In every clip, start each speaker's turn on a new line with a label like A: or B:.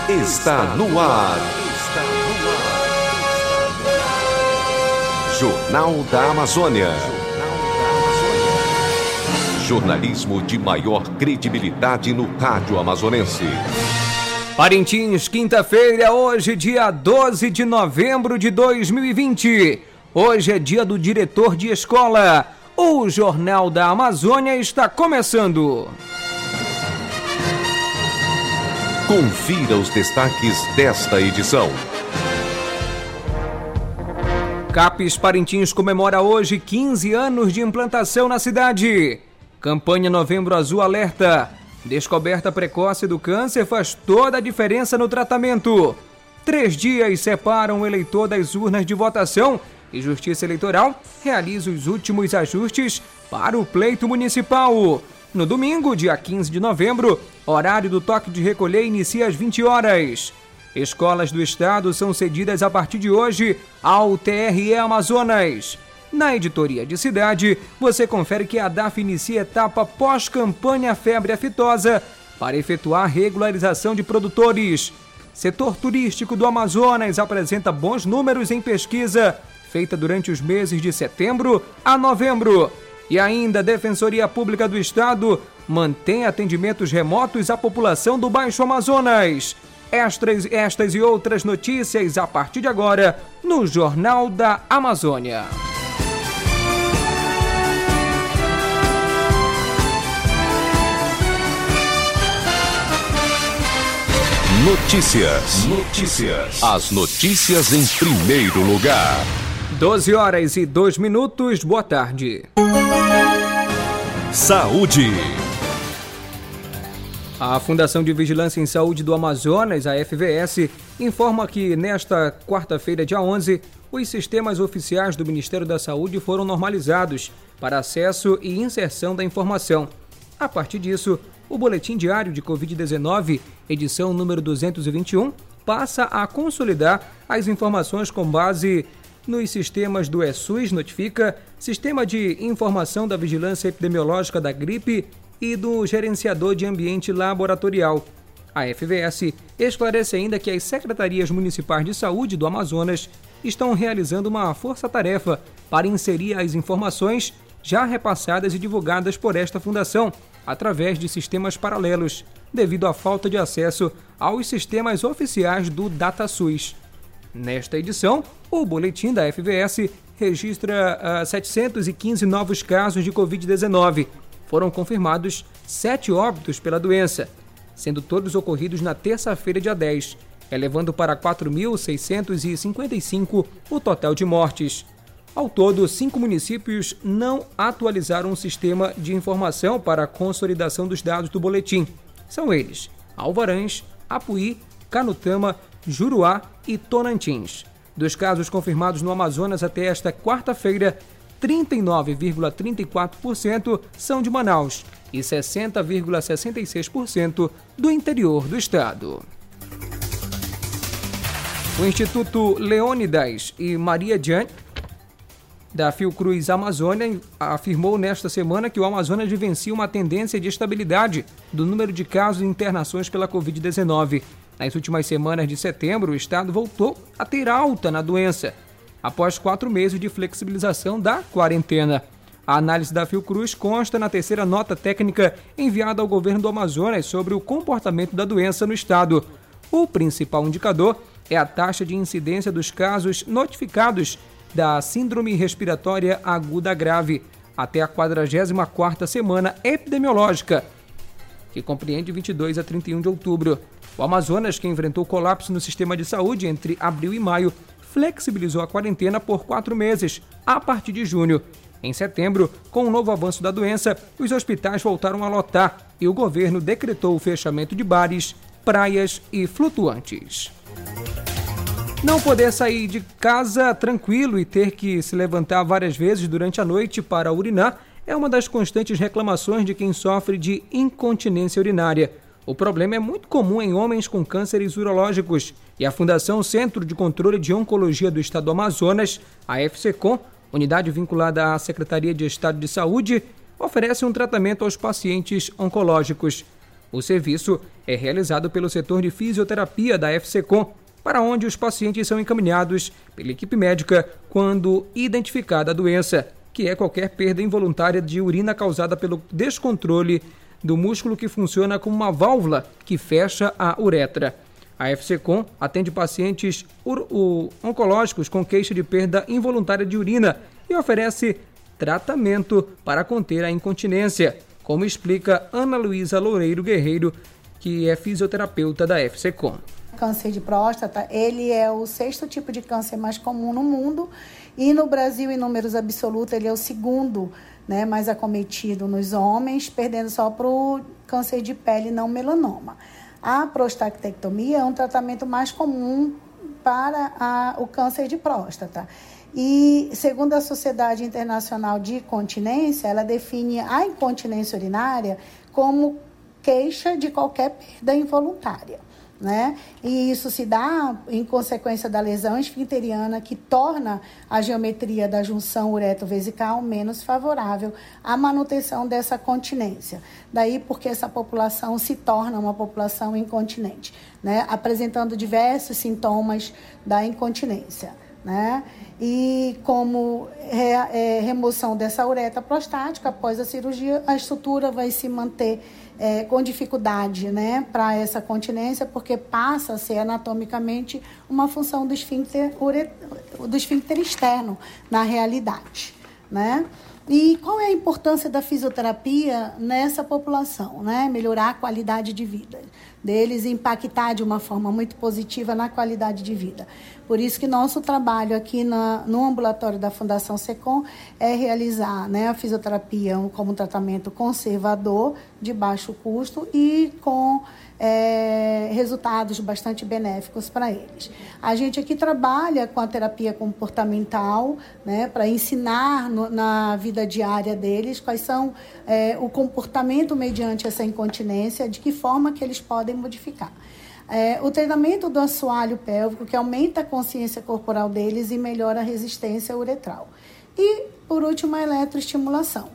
A: está no ar. Jornal da Amazônia. Jornalismo de maior credibilidade no rádio amazonense.
B: Parintins, quinta-feira, hoje, dia 12 de novembro de 2020. Hoje é dia do diretor de escola. O Jornal da Amazônia está começando.
A: Confira os destaques desta edição.
B: CAPES Parintins comemora hoje 15 anos de implantação na cidade. Campanha Novembro Azul alerta. Descoberta precoce do câncer faz toda a diferença no tratamento. 3 dias separam o eleitor das urnas de votação e Justiça Eleitoral realiza os últimos ajustes para o pleito municipal. No domingo, dia 15 de novembro, horário do toque de recolher inicia às 20 horas. Escolas do estado são cedidas a partir de hoje ao TRE Amazonas. Na editoria de cidade, você confere que a DAF inicia etapa pós-campanha febre aftosa para efetuar regularização de produtores. Setor turístico do Amazonas apresenta bons números em pesquisa feita durante os meses de setembro a novembro. E ainda a Defensoria Pública do Estado mantém atendimentos remotos à população do Baixo Amazonas. Estas e outras notícias a partir de agora no Jornal da Amazônia.
A: Notícias. As notícias em primeiro lugar.
B: 12 horas e 2 minutos, boa tarde.
A: Saúde.
B: A Fundação de Vigilância em Saúde do Amazonas, a FVS, informa que nesta quarta-feira, dia 11, os sistemas oficiais do Ministério da Saúde foram normalizados para acesso e inserção da informação. A partir disso, o Boletim Diário de Covid-19, edição número 221, passa a consolidar as informações com base nos sistemas do ESUS Notifica, Sistema de Informação da Vigilância Epidemiológica da Gripe e do Gerenciador de Ambiente Laboratorial. A FVS esclarece ainda que as Secretarias Municipais de Saúde do Amazonas estão realizando uma força-tarefa para inserir as informações já repassadas e divulgadas por esta fundação, através de sistemas paralelos, devido à falta de acesso aos sistemas oficiais do DataSUS. Nesta edição, o boletim da FVS registra 715 novos casos de Covid-19. Foram confirmados 7 óbitos pela doença, sendo todos ocorridos na terça-feira, dia 10, elevando para 4.655 o total de mortes. Ao todo, 5 municípios não atualizaram o sistema de informação para a consolidação dos dados do boletim. São eles: Alvarães, Apuí, Canutama, Juruá e Tonantins. Dos casos confirmados no Amazonas até esta quarta-feira, 39,34% são de Manaus e 60,66% do interior do estado. O Instituto Leônidas e Maria Diante da Fiocruz Amazônia afirmou nesta semana que o Amazonas vivencia uma tendência de estabilidade do número de casos e internações pela Covid-19. Nas últimas semanas de setembro, o estado voltou a ter alta na doença, após 4 meses de flexibilização da quarentena. A análise da Fiocruz consta na terceira nota técnica enviada ao governo do Amazonas sobre o comportamento da doença no estado. O principal indicador é a taxa de incidência dos casos notificados da Síndrome Respiratória Aguda Grave até a 44ª semana epidemiológica, que compreende 22 a 31 de outubro. O Amazonas, que enfrentou colapso no sistema de saúde entre abril e maio, flexibilizou a quarentena por 4 meses, a partir de junho. Em setembro, com o novo avanço da doença, os hospitais voltaram a lotar e o governo decretou o fechamento de bares, praias e flutuantes. Não poder sair de casa tranquilo e ter que se levantar várias vezes durante a noite para urinar é uma das constantes reclamações de quem sofre de incontinência urinária. O problema é muito comum em homens com cânceres urológicos e a Fundação Centro de Controle de Oncologia do Estado do Amazonas, a FCCOM, unidade vinculada à Secretaria de Estado de Saúde, oferece um tratamento aos pacientes oncológicos. O serviço é realizado pelo setor de fisioterapia da FSECOM, para onde os pacientes são encaminhados pela equipe médica quando identificada a doença, que é qualquer perda involuntária de urina causada pelo descontrole do músculo que funciona como uma válvula que fecha a uretra. A FSECOM atende pacientes oncológicos com queixa de perda involuntária de urina e oferece tratamento para conter a incontinência, como explica Ana Luísa Loureiro Guerreiro, que é fisioterapeuta da FSECOM.
C: Câncer de próstata, ele é o 6º tipo de câncer mais comum no mundo e no Brasil, em números absolutos, ele é o 2º, mais acometido nos homens, perdendo só para o câncer de pele não melanoma. A prostatectomia é um tratamento mais comum para o câncer de próstata. E, segundo a Sociedade Internacional de Incontinência, ela define a incontinência urinária como queixa de qualquer perda involuntária. E isso se dá em consequência da lesão esfincteriana que torna a geometria da junção uretrovesical menos favorável à manutenção dessa continência. Daí porque essa população se torna uma população incontinente, apresentando diversos sintomas da incontinência. E como remoção dessa uretra prostática, após a cirurgia, a estrutura vai se manter com dificuldade para essa continência, porque passa a ser anatomicamente uma função do esfíncter externo na realidade. E qual é a importância da fisioterapia nessa população? Melhorar a qualidade de vida deles e impactar de uma forma muito positiva na qualidade de vida. Por isso que nosso trabalho aqui no ambulatório da Fundação SECOM é realizar a fisioterapia como um tratamento conservador, de baixo custo e com resultados bastante benéficos para eles. A gente aqui trabalha com a terapia comportamental, para ensinar na vida diária deles quais são o comportamento mediante essa incontinência, de que forma que eles podem modificar. O treinamento do assoalho pélvico, que aumenta a consciência corporal deles e melhora a resistência uretral. E, por último, a eletroestimulação.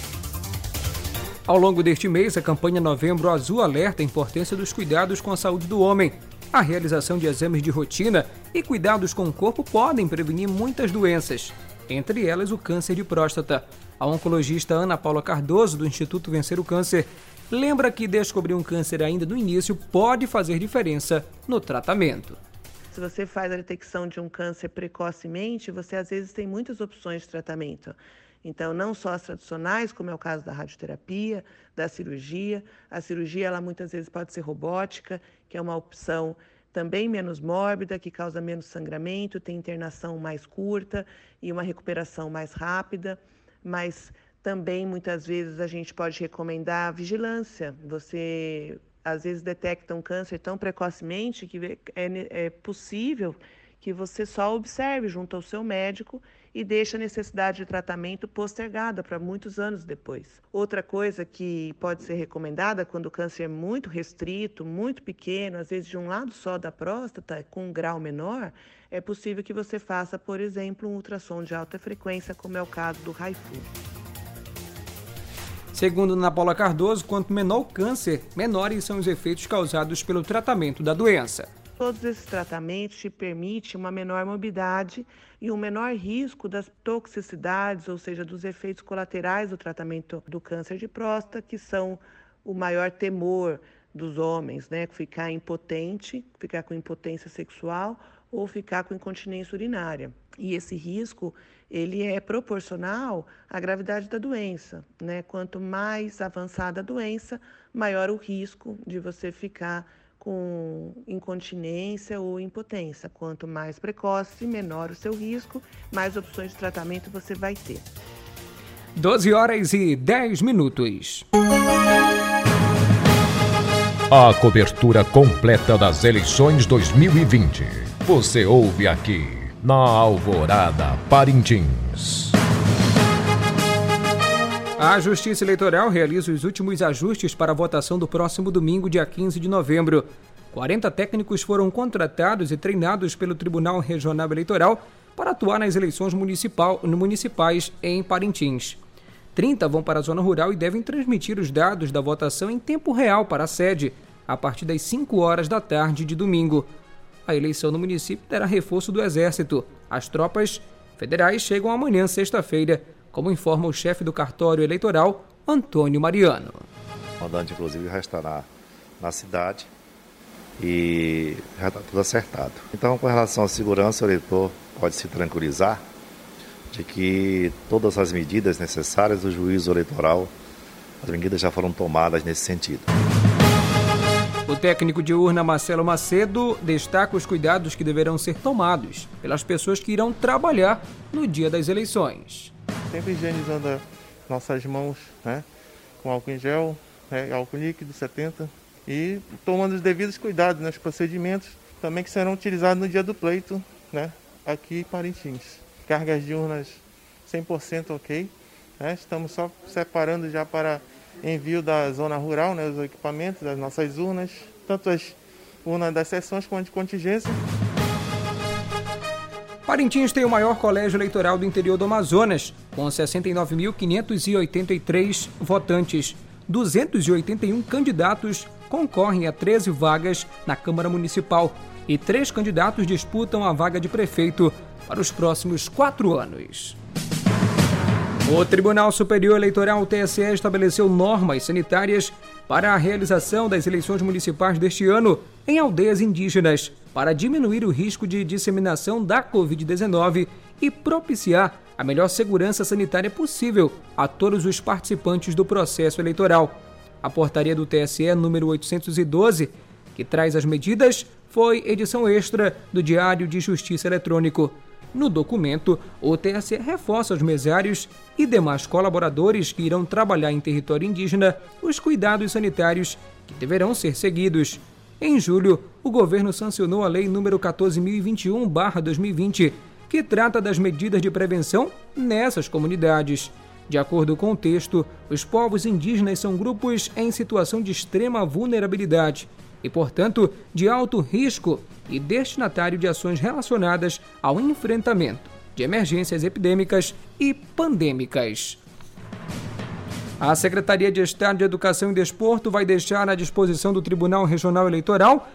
B: Ao longo deste mês, a campanha Novembro Azul alerta a importância dos cuidados com a saúde do homem. A realização de exames de rotina e cuidados com o corpo podem prevenir muitas doenças, entre elas o câncer de próstata. A oncologista Ana Paula Cardoso, do Instituto Vencer o Câncer, lembra que descobrir um câncer ainda no início pode fazer diferença no tratamento.
D: Se você faz a detecção de um câncer precocemente, você às vezes tem muitas opções de tratamento. Então, não só as tradicionais, como é o caso da radioterapia, da cirurgia. A cirurgia, ela muitas vezes pode ser robótica, que é uma opção também menos mórbida, que causa menos sangramento, tem internação mais curta e uma recuperação mais rápida, mas também, muitas vezes, a gente pode recomendar vigilância. Você, às vezes, detecta um câncer tão precocemente que é possível que você só observe junto ao seu médico e deixe a necessidade de tratamento postergada para muitos anos depois. Outra coisa que pode ser recomendada quando o câncer é muito restrito, muito pequeno, às vezes de um lado só da próstata, com um grau menor, é possível que você faça, por exemplo, um ultrassom de alta frequência, como é o caso do HIFU.
B: Segundo Ana Paula Cardoso, quanto menor o câncer, menores são os efeitos causados pelo tratamento da doença.
D: Todos esses tratamentos te permitem uma menor morbidade e um menor risco das toxicidades, ou seja, dos efeitos colaterais do tratamento do câncer de próstata, que são o maior temor dos homens, ficar impotente, ficar com impotência sexual ou ficar com incontinência urinária. E esse risco, ele é proporcional à gravidade da doença, Quanto mais avançada a doença, maior o risco de você ficar com incontinência ou impotência. Quanto mais precoce, menor o seu risco, mais opções de tratamento você vai ter.
B: 12h10.
A: A cobertura completa das eleições 2020. Você ouve aqui na Alvorada Parintins.
B: A Justiça Eleitoral realiza os últimos ajustes para a votação do próximo domingo, dia 15 de novembro. 40 técnicos foram contratados e treinados pelo Tribunal Regional Eleitoral para atuar nas eleições municipais em Parintins. 30 vão para a zona rural e devem transmitir os dados da votação em tempo real para a sede, a partir das 5 horas da tarde de domingo. A eleição no município terá reforço do Exército. As tropas federais chegam amanhã, sexta-feira, como informa o chefe do cartório eleitoral, Antônio Mariano.
E: O mandante, inclusive, já está na cidade e já está tudo acertado. Então, com relação à segurança, o eleitor pode se tranquilizar de que todas as medidas necessárias do juízo eleitoral, as medidas já foram tomadas nesse sentido.
B: O técnico de urna Marcelo Macedo destaca os cuidados que deverão ser tomados pelas pessoas que irão trabalhar no dia das eleições.
F: Sempre higienizando nossas mãos, com álcool em gel, álcool líquido 70 e tomando os devidos cuidados nos procedimentos também que serão utilizados no dia do pleito, aqui em Parintins. Cargas de urnas 100% ok, estamos só separando já para envio da zona rural, os equipamentos das nossas urnas, tanto as urnas das sessões quanto de contingência.
B: Parintins tem o maior colégio eleitoral do interior do Amazonas, com 69.583 votantes. 281 candidatos concorrem a 13 vagas na Câmara Municipal e 3 candidatos disputam a vaga de prefeito para os próximos 4 anos. O Tribunal Superior Eleitoral, TSE, estabeleceu normas sanitárias para a realização das eleições municipais deste ano em aldeias indígenas, para diminuir o risco de disseminação da Covid-19 e propiciar a melhor segurança sanitária possível a todos os participantes do processo eleitoral. A portaria do TSE número 812, que traz as medidas, foi edição extra do Diário de Justiça Eletrônico. No documento, o TSE reforça aos mesários e demais colaboradores que irão trabalhar em território indígena os cuidados sanitários que deverão ser seguidos. Em julho, o governo sancionou a Lei nº 14.021/2020, que trata das medidas de prevenção nessas comunidades. De acordo com o texto, os povos indígenas são grupos em situação de extrema vulnerabilidade e, portanto, de alto risco e destinatário de ações relacionadas ao enfrentamento de emergências epidêmicas e pandêmicas. A Secretaria de Estado de Educação e Desporto vai deixar à disposição do Tribunal Regional Eleitoral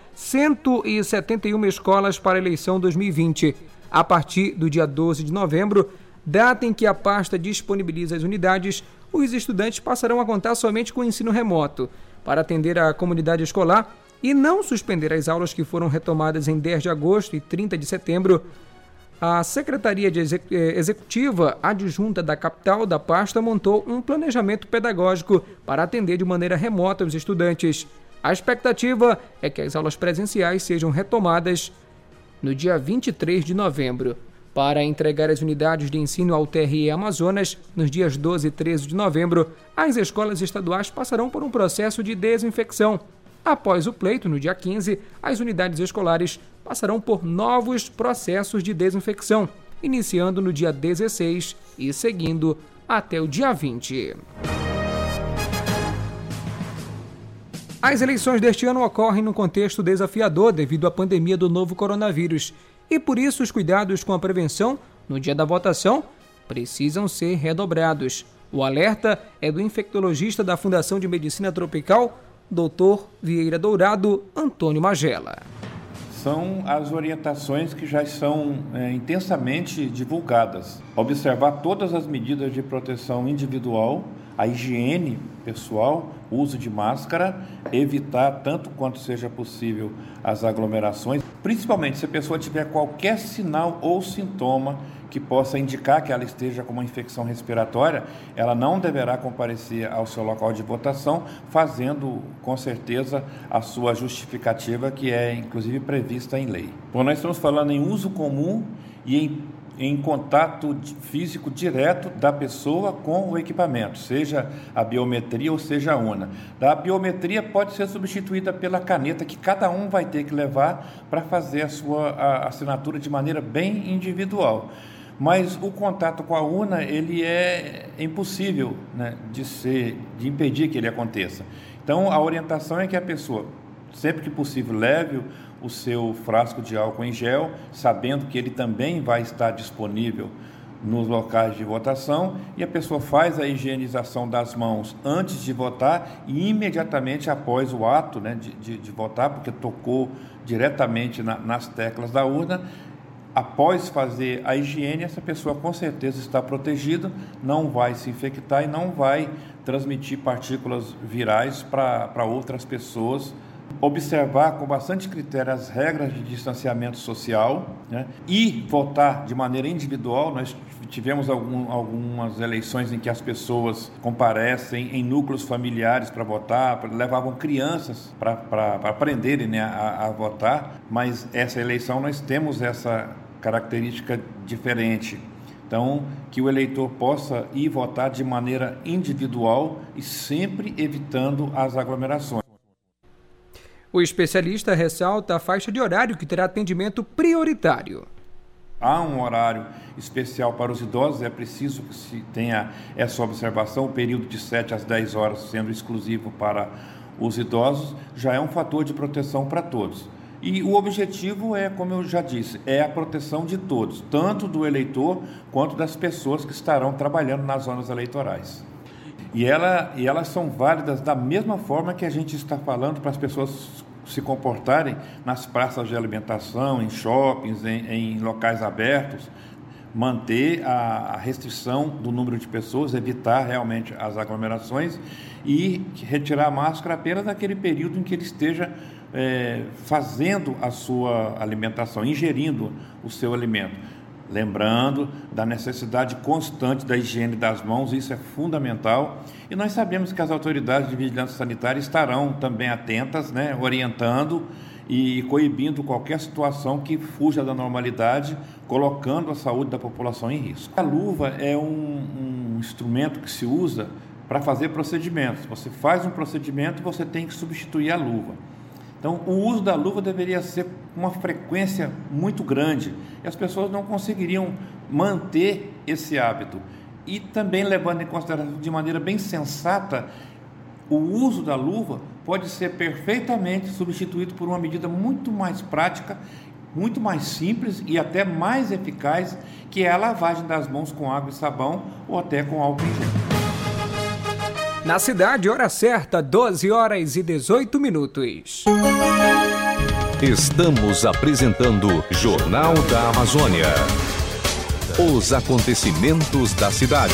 B: 171 escolas para a eleição 2020. A partir do dia 12 de novembro, data em que a pasta disponibiliza as unidades, os estudantes passarão a contar somente com o ensino remoto. Para atender a comunidade escolar e não suspender as aulas que foram retomadas em 10 de agosto e 30 de setembro, a Secretaria de Executiva Adjunta da capital da pasta montou um planejamento pedagógico para atender de maneira remota os estudantes. A expectativa é que as aulas presenciais sejam retomadas no dia 23 de novembro. Para entregar as unidades de ensino ao TRE Amazonas, nos dias 12 e 13 de novembro, as escolas estaduais passarão por um processo de desinfecção. Após o pleito, no dia 15, as unidades escolares passarão por novos processos de desinfecção, iniciando no dia 16 e seguindo até o dia 20. As eleições deste ano ocorrem num contexto desafiador devido à pandemia do novo coronavírus e, por isso, os cuidados com a prevenção no dia da votação precisam ser redobrados. O alerta é do infectologista da Fundação de Medicina Tropical, Dr. Vieira Dourado, Antônio Magela.
G: São as orientações que já são intensamente divulgadas. Observar todas as medidas de proteção individual, a higiene pessoal, o uso de máscara, evitar tanto quanto seja possível as aglomerações, principalmente se a pessoa tiver qualquer sinal ou sintoma que possa indicar que ela esteja com uma infecção respiratória, ela não deverá comparecer ao seu local de votação, fazendo com certeza a sua justificativa, que é inclusive prevista em lei. Bom, nós estamos falando em uso comum e em contato físico direto da pessoa com o equipamento, seja a biometria ou seja a urna. A biometria pode ser substituída pela caneta, que cada um vai ter que levar para fazer a sua assinatura de maneira bem individual. Mas o contato com a urna, ele é impossível, de impedir que ele aconteça. Então, a orientação é que a pessoa, sempre que possível, leve o seu frasco de álcool em gel, sabendo que ele também vai estar disponível nos locais de votação e a pessoa faz a higienização das mãos antes de votar e imediatamente após o ato, né, de votar, porque tocou diretamente nas teclas da urna. Após fazer a higiene, essa pessoa com certeza está protegida, não vai se infectar e não vai transmitir partículas virais para outras pessoas. Observar com bastante critério as regras de distanciamento social, né? E votar de maneira individual. Nós tivemos algumas eleições em que as pessoas comparecem em núcleos familiares para votar, levavam crianças para aprenderem, né, a votar, mas essa eleição nós temos essa característica diferente. Então, que o eleitor possa ir votar de maneira individual e sempre evitando as aglomerações.
B: O especialista ressalta a faixa de horário que terá atendimento prioritário.
G: Há um horário especial para os idosos, é preciso que se tenha essa observação, o período de 7 às 10 horas sendo exclusivo para os idosos, já é um fator de proteção para todos. E o objetivo é, como eu já disse, é a proteção de todos, tanto do eleitor quanto das pessoas que estarão trabalhando nas zonas eleitorais. E elas são válidas da mesma forma que a gente está falando para as pessoas se comportarem nas praças de alimentação, em shoppings, em locais abertos, manter a restrição do número de pessoas, evitar realmente as aglomerações e retirar a máscara apenas naquele período em que ele esteja fazendo a sua alimentação, ingerindo o seu alimento. Lembrando da necessidade constante da higiene das mãos, isso é fundamental. E nós sabemos que as autoridades de vigilância sanitária estarão também atentas, né, orientando e coibindo qualquer situação que fuja da normalidade, colocando a saúde da população em risco. A luva é um instrumento que se usa para fazer procedimentos. Você faz um procedimento, você tem que substituir a luva. Então, o uso da luva deveria ser uma frequência muito grande e as pessoas não conseguiriam manter esse hábito. E também levando em consideração de maneira bem sensata, o uso da luva pode ser perfeitamente substituído por uma medida muito mais prática, muito mais simples e até mais eficaz, que é a lavagem das mãos com água e sabão ou até com álcool em gel.
B: Na cidade, hora certa, 12 horas e 18 minutos.
A: Estamos apresentando Jornal da Amazônia. Os acontecimentos da cidade.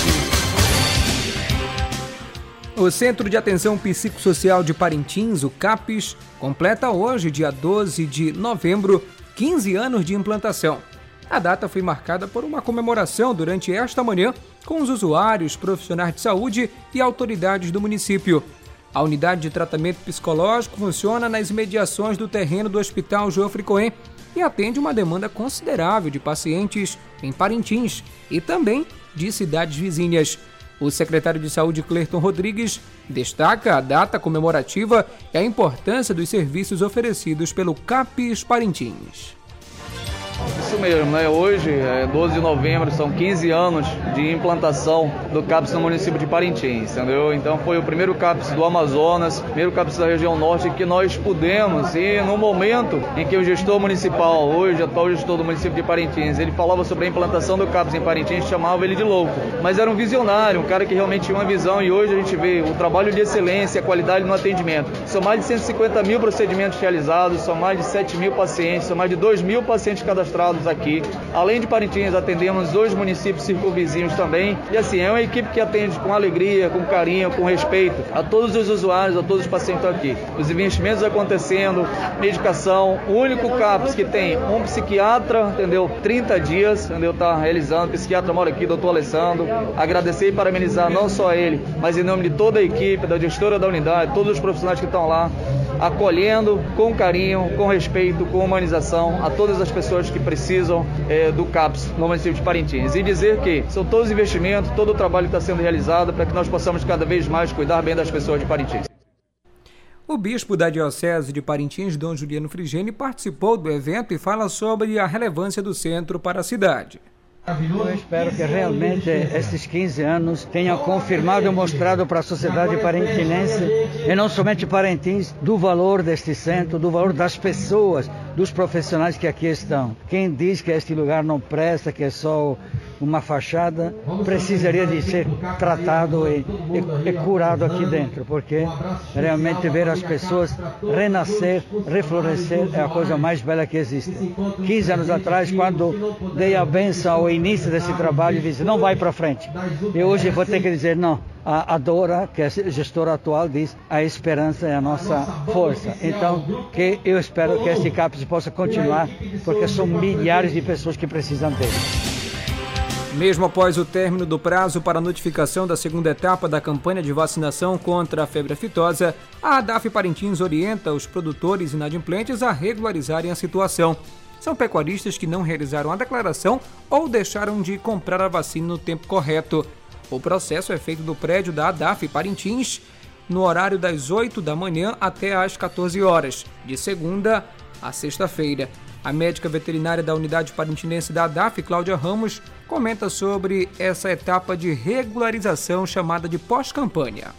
B: O Centro de Atenção Psicossocial de Parintins, o CAPS, completa hoje, dia 12 de novembro, 15 anos de implantação. A data foi marcada por uma comemoração durante esta manhã com os usuários, profissionais de saúde e autoridades do município. A unidade de tratamento psicológico funciona nas imediações do terreno do Hospital Geoffrey Cohen e atende uma demanda considerável de pacientes em Parintins e também de cidades vizinhas. O secretário de Saúde, Clerton Rodrigues, destaca a data comemorativa e a importância dos serviços oferecidos pelo CAPS Parintins.
H: Isso mesmo, né? Hoje, 12 de novembro, são 15 anos de implantação do CAPS no município de Parintins, entendeu? Então foi o primeiro CAPS do Amazonas, primeiro CAPS da região norte que nós pudemos, e no momento em que o gestor municipal, hoje atual gestor do município de Parintins, ele falava sobre a implantação do CAPS em Parintins, chamava ele de louco, mas era um visionário, um cara que realmente tinha uma visão, e hoje a gente vê o trabalho de excelência, a qualidade no atendimento. São mais de 150 mil procedimentos realizados, são mais de 7 mil pacientes, são mais de 2 mil pacientes cadastrados aqui. Além de Parintins, atendemos 2 municípios circunvizinhos também. E assim, é uma equipe que atende com alegria, com carinho, com respeito a todos os usuários, a todos os pacientes aqui. Os investimentos acontecendo, medicação, o único CAPS que tem um psiquiatra, entendeu? 30 dias, entendeu? Tá realizando, o psiquiatra mora aqui, doutor Alessandro. Agradecer e parabenizar não só ele, mas em nome de toda a equipe, da gestora da unidade, todos os profissionais que estão lá, acolhendo com carinho, com respeito, com humanização a todas as pessoas que precisam do CAPS no município de Parintins. E dizer que são todos investimentos, todo o trabalho está sendo realizado para que nós possamos cada vez mais cuidar bem das pessoas de Parintins.
B: O bispo da Diocese de Parintins, Dom Juliano Frigeni, participou do evento e fala sobre a relevância do centro para a cidade.
I: Eu espero que realmente esses 15 anos tenham confirmado e mostrado para a sociedade parintinense, e não somente Parintins, do valor deste centro, do valor das pessoas, dos profissionais que aqui estão. Quem diz que este lugar não presta, que é só uma fachada, precisaria de ser tratado e curado aqui dentro, porque realmente ver as pessoas renascer, reflorescer é a coisa mais bela que existe. 15 anos atrás, quando dei a benção ao início desse trabalho, disse, não vai para frente. E hoje vou ter que dizer, não. A Dora, que é a gestora atual, diz a esperança é a nossa força. Então, que eu espero que este CAPS possa continuar, porque são milhares de pessoas que precisam dele.
B: Mesmo após o término do prazo para a notificação da segunda etapa da campanha de vacinação contra a febre aftosa, a ADAF Parintins orienta os produtores inadimplentes a regularizarem a situação. São pecuaristas que não realizaram a declaração ou deixaram de comprar a vacina no tempo correto. O processo é feito no prédio da ADAF Parintins, no horário das 8 da manhã até às 14 horas, de segunda a sexta-feira. A médica veterinária da unidade parintinense da ADAF, Cláudia Ramos, comenta sobre essa etapa de regularização chamada de pós-campanha.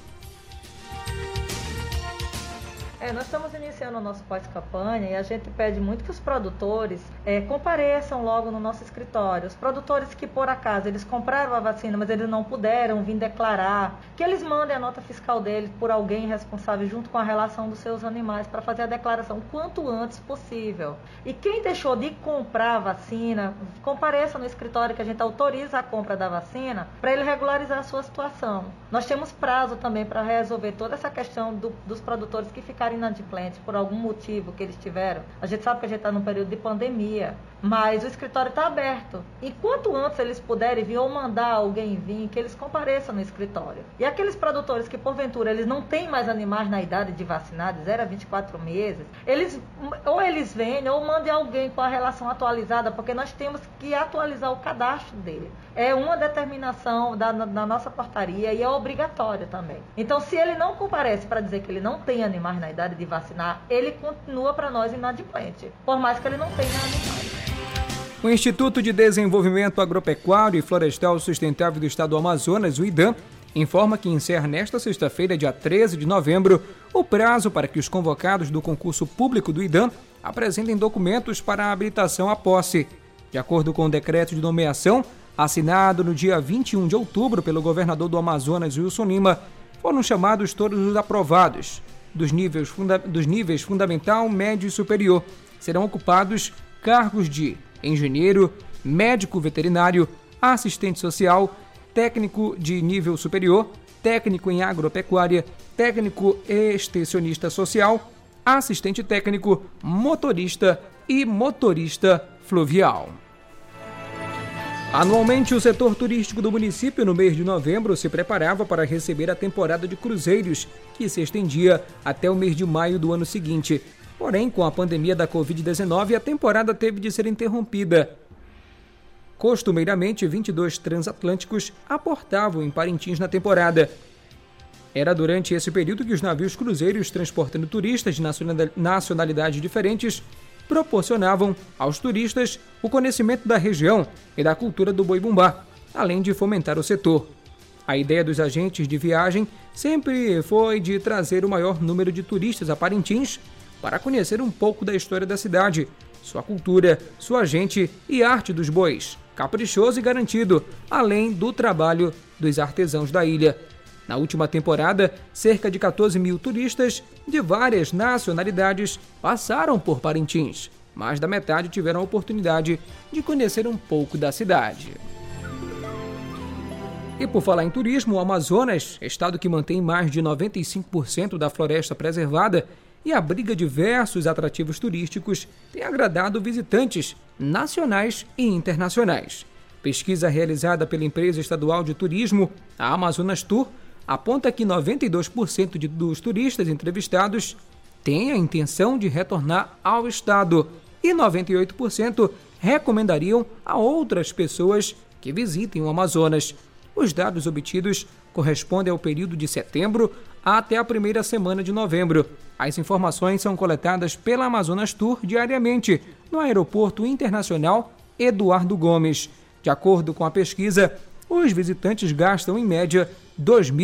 J: Nós estamos iniciando o nosso pós-campanha e a gente pede muito que os produtores compareçam logo no nosso escritório. Os produtores que, por acaso, eles compraram a vacina, mas eles não puderam vir declarar, que eles mandem a nota fiscal deles por alguém responsável junto com a relação dos seus animais para fazer a declaração o quanto antes possível. E quem deixou de comprar a vacina, compareça no escritório que a gente autoriza a compra da vacina para ele regularizar a sua situação. Nós temos prazo também para resolver toda essa questão dos produtores que ficarem inadimplentes por algum motivo que eles tiveram. A gente sabe que a gente está num período de pandemia, mas o escritório está aberto. E quanto antes eles puderem vir ou mandar alguém vir, que eles compareçam no escritório. E aqueles produtores que, porventura, eles não têm mais animais na idade de vacinar, de 0 a 24 meses, eles venham ou mandem alguém com a relação atualizada, porque nós temos que atualizar o cadastro dele. É uma determinação da nossa portaria e é obrigatório também. Então, se ele não comparece para dizer que ele não tem animais na idade de vacinar, ele continua para nós inadimplente, por mais que ele não tenha animais.
B: O Instituto de Desenvolvimento Agropecuário e Florestal Sustentável do Estado do Amazonas, o IDAM, informa que encerra nesta sexta-feira, dia 13 de novembro, o prazo para que os convocados do concurso público do IDAM apresentem documentos para a habilitação à posse. De acordo com o decreto de nomeação, assinado no dia 21 de outubro pelo governador do Amazonas, Wilson Lima, foram chamados todos os aprovados dos níveis fundamental, médio e superior. Serão ocupados cargos de engenheiro, médico veterinário, assistente social, técnico de nível superior, técnico em agropecuária, técnico extensionista social, assistente técnico, motorista e motorista fluvial. Anualmente, o setor turístico do município, no mês de novembro, se preparava para receber a temporada de cruzeiros, que se estendia até o mês de maio do ano seguinte. Porém, com a pandemia da Covid-19, a temporada teve de ser interrompida. Costumeiramente, 22 transatlânticos aportavam em Parintins na temporada. Era durante esse período que os navios cruzeiros transportando turistas de nacionalidades diferentes proporcionavam aos turistas o conhecimento da região e da cultura do boi-bumbá, além de fomentar o setor. A ideia dos agentes de viagem sempre foi de trazer o maior número de turistas a Parintins para conhecer um pouco da história da cidade, sua cultura, sua gente e arte dos bois, caprichoso e garantido, além do trabalho dos artesãos da ilha. Na última temporada, cerca de 14 mil turistas de várias nacionalidades passaram por Parintins. Mais da metade tiveram a oportunidade de conhecer um pouco da cidade. E por falar em turismo, o Amazonas, estado que mantém mais de 95% da floresta preservada e abriga diversos atrativos turísticos, tem agradado visitantes nacionais e internacionais. Pesquisa realizada pela empresa estadual de turismo, a Amazonas Tour, aponta que 92% dos turistas entrevistados têm a intenção de retornar ao estado e 98% recomendariam a outras pessoas que visitem o Amazonas. Os dados obtidos correspondem ao período de setembro até a primeira semana de novembro. As informações são coletadas pela Amazonas Tour diariamente no Aeroporto Internacional Eduardo Gomes. De acordo com a pesquisa, os visitantes gastam em média R$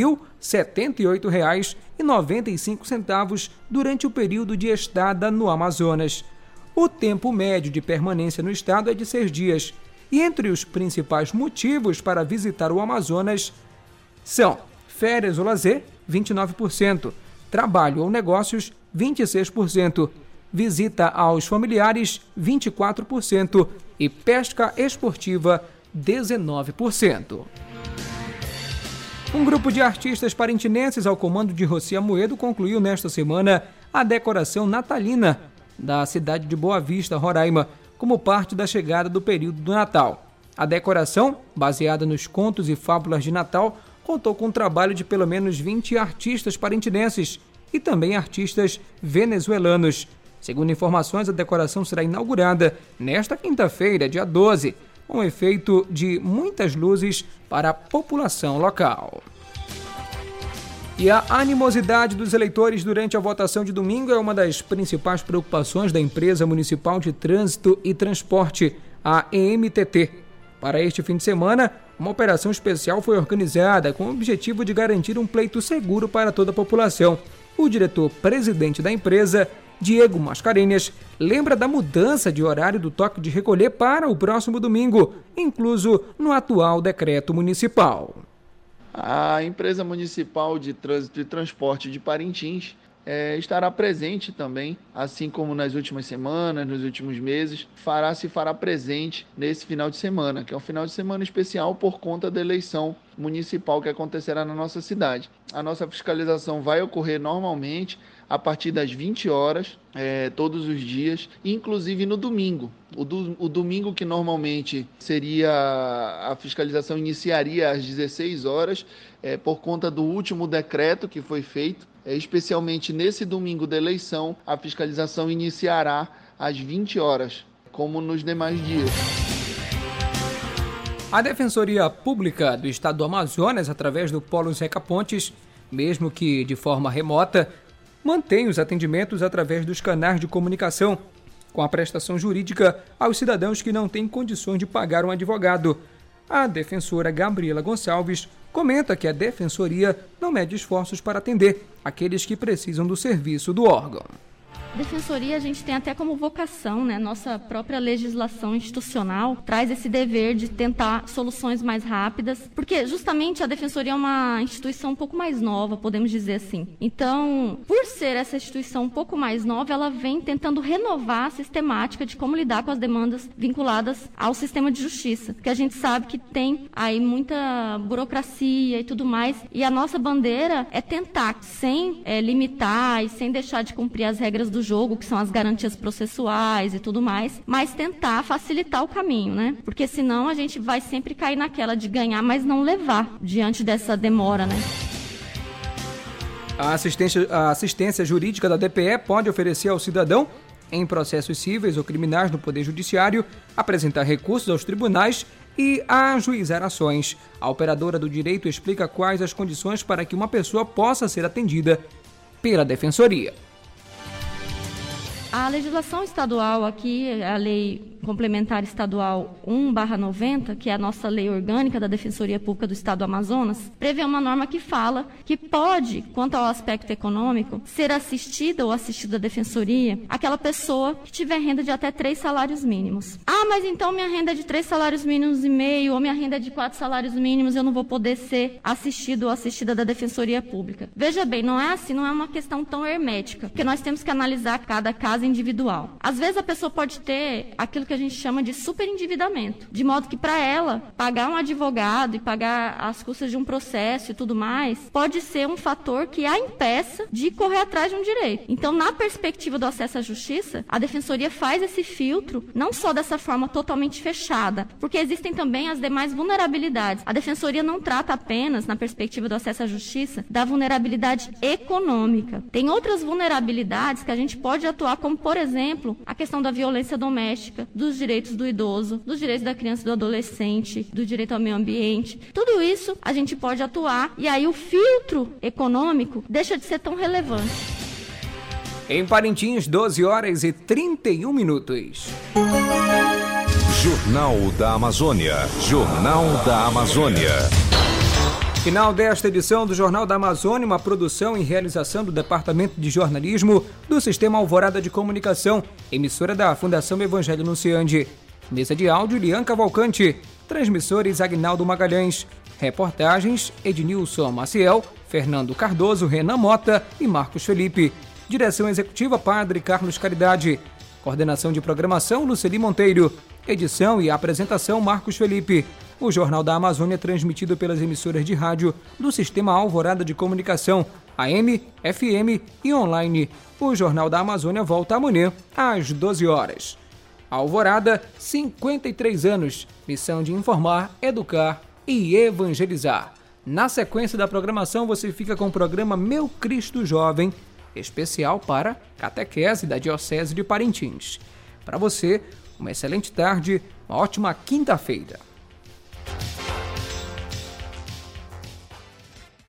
B: 2.078,95 durante o período de estada no Amazonas. O tempo médio de permanência no estado é de 6 dias E entre os principais motivos para visitar o Amazonas são férias ou lazer, 29%, trabalho ou negócios, 26%, visita aos familiares, 24% e pesca esportiva, 19%. Um grupo de artistas parintinenses ao comando de Roci Amoedo concluiu nesta semana a decoração natalina da cidade de Boa Vista, Roraima, como parte da chegada do período do Natal. A decoração, baseada nos contos e fábulas de Natal, contou com o trabalho de pelo menos 20 artistas parintinenses e também artistas venezuelanos. Segundo informações, a decoração será inaugurada nesta quinta-feira, dia 12, com efeito de muitas luzes para a população local. E a animosidade dos eleitores durante a votação de domingo é uma das principais preocupações da Empresa Municipal de Trânsito e Transporte, a EMTT. Para este fim de semana, uma operação especial foi organizada com o objetivo de garantir um pleito seguro para toda a população. O diretor-presidente da empresa, Diego Mascarenhas, lembra da mudança de horário do toque de recolher para o próximo domingo, incluso no atual decreto municipal.
K: A Empresa Municipal de Trânsito e Transporte de Parintins estará presente também, assim como nas últimas semanas, nos últimos meses, se fará presente nesse final de semana, que é um final de semana especial por conta da eleição municipal que acontecerá na nossa cidade. A nossa fiscalização vai ocorrer normalmente a partir das 20 horas, todos os dias, inclusive no domingo. O domingo, que normalmente seria a fiscalização, iniciaria às 16 horas, por conta do último decreto que foi feito. Especialmente nesse domingo da eleição, a fiscalização iniciará às 20 horas, como nos demais dias.
B: A Defensoria Pública do Estado do Amazonas, através do Polo Zeca Pontes, mesmo que de forma remota, mantém os atendimentos através dos canais de comunicação, com a prestação jurídica aos cidadãos que não têm condições de pagar um advogado. A defensora Gabriela Gonçalves comenta que a Defensoria não mede esforços para atender aqueles que precisam do serviço do órgão.
L: Defensoria a gente tem até como vocação, né? Nossa própria legislação institucional traz esse dever de tentar soluções mais rápidas, porque justamente a Defensoria é uma instituição um pouco mais nova, podemos dizer assim. Então, por ser essa instituição um pouco mais nova, ela vem tentando renovar a sistemática de como lidar com as demandas vinculadas ao sistema de justiça, porque a gente sabe que tem aí muita burocracia e tudo mais, e a nossa bandeira é tentar, sem limitar e sem deixar de cumprir as regras do jogo, que são as garantias processuais e tudo mais, mas tentar facilitar o caminho, né? Porque senão a gente vai sempre cair naquela de ganhar, mas não levar diante dessa demora, né?
B: A assistência jurídica da DPE pode oferecer ao cidadão, em processos cíveis ou criminais no Poder Judiciário, apresentar recursos aos tribunais e ajuizar ações. A operadora do direito explica quais as condições para que uma pessoa possa ser atendida pela Defensoria.
L: A legislação estadual aqui, a Lei Complementar Estadual 1/90, que é a nossa lei orgânica da Defensoria Pública do Estado do Amazonas, prevê uma norma que fala que pode, quanto ao aspecto econômico, ser assistida ou assistido à Defensoria aquela pessoa que tiver renda de até 3 salários mínimos. Ah, mas então minha renda é de 3 salários mínimos e meio, ou minha renda é de 4 salários mínimos, eu não vou poder ser assistido ou assistida da Defensoria Pública. Veja bem, não é assim, não é uma questão tão hermética, porque nós temos que analisar cada caso individual. Às vezes a pessoa pode ter aquilo que a gente chama de superendividamento, de modo que para ela pagar um advogado e pagar as custas de um processo e tudo mais, pode ser um fator que a impeça de correr atrás de um direito. Então, na perspectiva do acesso à justiça, a Defensoria faz esse filtro, não só dessa forma totalmente fechada, porque existem também as demais vulnerabilidades. A Defensoria não trata apenas, na perspectiva do acesso à justiça, da vulnerabilidade econômica. Tem outras vulnerabilidades que a gente pode atuar, como, por exemplo, a questão da violência doméstica, dos direitos do idoso, dos direitos da criança e do adolescente, do direito ao meio ambiente. Tudo isso a gente pode atuar e aí o filtro econômico deixa de ser tão relevante.
B: Em Parintins, 12h31.
A: Jornal da Amazônia. Jornal da Amazônia.
B: Final desta edição do Jornal da Amazônia, uma produção e realização do Departamento de Jornalismo do Sistema Alvorada de Comunicação, emissora da Fundação Evangelho Anunciante. Mesa de áudio, Lian Cavalcante. Transmissores, Agnaldo Magalhães. Reportagens, Ednilson Maciel, Fernando Cardoso, Renan Mota e Marcos Felipe. Direção executiva, Padre Carlos Caridade. Coordenação de programação, Luceli Monteiro. Edição e apresentação, Marcos Felipe. O Jornal da Amazônia é transmitido pelas emissoras de rádio do Sistema Alvorada de Comunicação, AM, FM e online. O Jornal da Amazônia volta amanhã, às 12 horas. Alvorada, 53 anos. Missão de informar, educar e evangelizar. Na sequência da programação, você fica com o programa Meu Cristo Jovem, especial para catequese da Diocese de Parintins. Para você, uma excelente tarde, uma ótima quinta-feira.